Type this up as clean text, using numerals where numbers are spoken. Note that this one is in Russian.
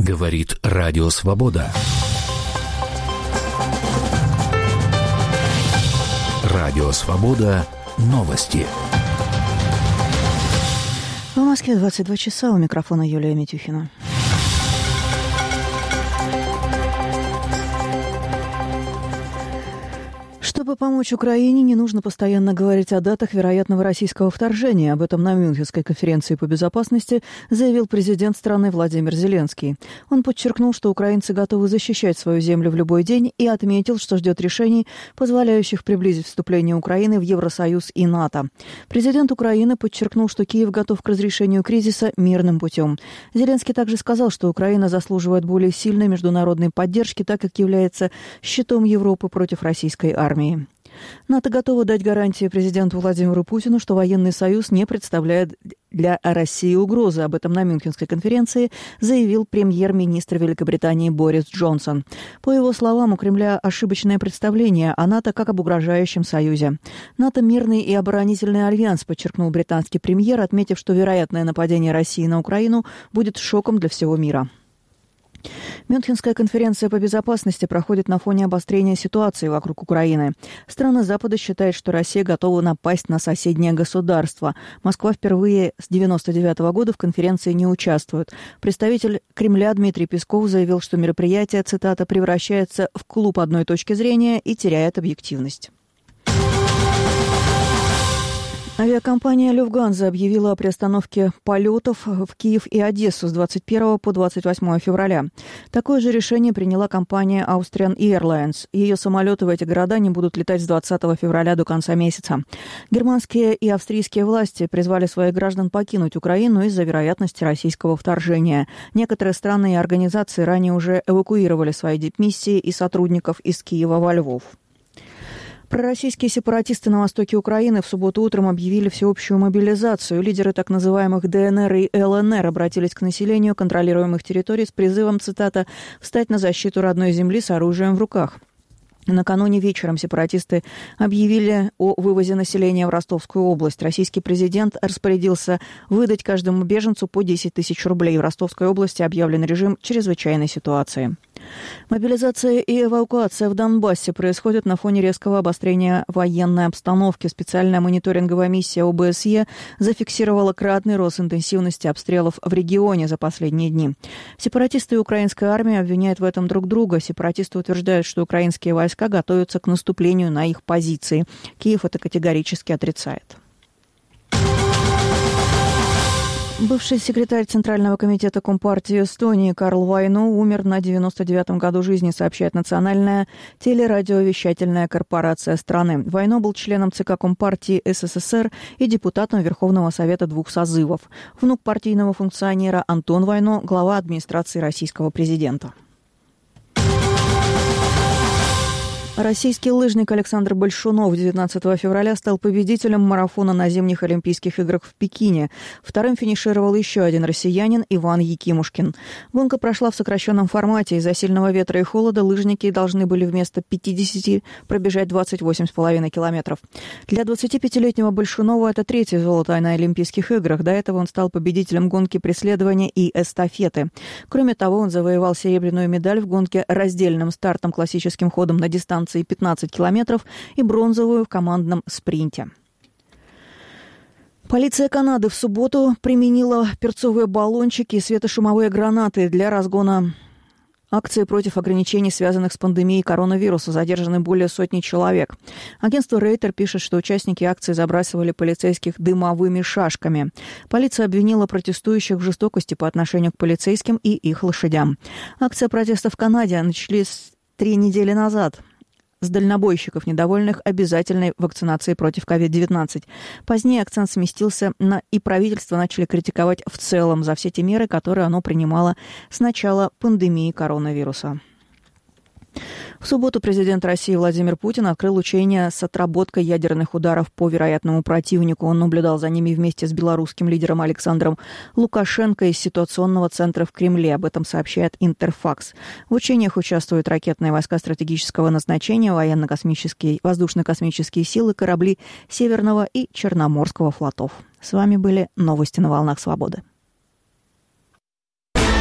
Говорит Радио Свобода. Радио Свобода. Новости. В Москве 22 часа. У микрофона Юлия Митюхина. Чтобы помочь Украине, не нужно постоянно говорить о датах вероятного российского вторжения. Об этом на Мюнхенской конференции по безопасности заявил президент страны Владимир Зеленский. Он подчеркнул, что украинцы готовы защищать свою землю в любой день, и отметил, что ждет решений, позволяющих приблизить вступление Украины в Евросоюз и НАТО. Президент Украины подчеркнул, что Киев готов к разрешению кризиса мирным путем. Зеленский также сказал, что Украина заслуживает более сильной международной поддержки, так как является щитом Европы против российской армии. НАТО готово дать гарантии президенту Владимиру Путину, что военный союз не представляет для России угрозы. Об этом на Мюнхенской конференции заявил премьер-министр Великобритании Борис Джонсон. По его словам, у Кремля ошибочное представление о НАТО как об угрожающем союзе. НАТО – мирный и оборонительный альянс, подчеркнул британский премьер, отметив, что вероятное нападение России на Украину будет шоком для всего мира. Мюнхенская конференция по безопасности проходит на фоне обострения ситуации вокруг Украины. Страны Запада считают, что Россия готова напасть на соседнее государство. Москва впервые с 1999 года в конференции не участвует. Представитель Кремля Дмитрий Песков заявил, что мероприятие, цитата, «превращается в клуб одной точки зрения и теряет объективность». Авиакомпания «Люфтганза» объявила о приостановке полетов в Киев и Одессу с 21 по 28 февраля. Такое же решение приняла компания Austrian Airlines. Ее самолеты в эти города не будут летать с 20 февраля до конца месяца. Германские и австрийские власти призвали своих граждан покинуть Украину из-за вероятности российского вторжения. Некоторые страны и организации ранее уже эвакуировали свои дипмиссии и сотрудников из Киева во Львов. Пророссийские сепаратисты на востоке Украины в субботу утром объявили всеобщую мобилизацию. Лидеры так называемых ДНР и ЛНР обратились к населению контролируемых территорий с призывом, цитата, «встать на защиту родной земли с оружием в руках». Накануне вечером сепаратисты объявили о вывозе населения в Ростовскую область. Российский президент распорядился выдать каждому беженцу по 10 тысяч рублей. В Ростовской области объявлен режим чрезвычайной ситуации. Мобилизация и эвакуация в Донбассе происходят на фоне резкого обострения военной обстановки. Специальная мониторинговая миссия ОБСЕ зафиксировала кратный рост интенсивности обстрелов в регионе за последние дни. Сепаратисты и украинская армия обвиняют в этом друг друга. Сепаратисты утверждают, что украинские войска готовятся к наступлению на их позиции. Киев это категорически отрицает. Бывший секретарь Центрального комитета Компартии Эстонии Карл Вайно умер на 99-м году жизни, сообщает Национальная телерадиовещательная корпорация страны. Вайно был членом ЦК Компартии СССР и депутатом Верховного Совета 2 созывов. Внук партийного функционера Антон Вайно, глава администрации российского президента. Российский лыжник Александр Большунов 19 февраля стал победителем марафона на зимних Олимпийских играх в Пекине. Вторым финишировал еще один россиянин Иван Якимушкин. Гонка прошла в сокращенном формате. Из-за сильного ветра и холода лыжники должны были вместо 50 пробежать 28,5 километров. Для 25-летнего Большунова это третье золото на Олимпийских играх. До этого он стал победителем гонки преследования и эстафеты. Кроме того, он завоевал серебряную медаль в гонке раздельным стартом классическим ходом на дистанции 15 километров и бронзовую в командном спринте. Полиция Канады в субботу применила перцовые баллончики и светошумовые гранаты для разгона акции против ограничений, связанных с пандемией коронавируса. Задержаны более сотни человек. Агентство Рейтер пишет, что участники акции забрасывали полицейских дымовыми шашками. Полиция обвинила протестующих в жестокости по отношению к полицейским и их лошадям. Акция протеста в Канаде начались 3 недели назад с дальнобойщиков, недовольных обязательной вакцинацией против COVID-19. Позднее акцент сместился и правительство начали критиковать в целом за все те меры, которые оно принимало с начала пандемии коронавируса. В субботу президент России Владимир Путин открыл учения с отработкой ядерных ударов по вероятному противнику. Он наблюдал за ними вместе с белорусским лидером Александром Лукашенко из ситуационного центра в Кремле. Об этом сообщает Интерфакс. В учениях участвуют ракетные войска стратегического назначения, военно-космические, воздушно-космические силы, корабли Северного и Черноморского флотов. С вами были новости на волнах свободы.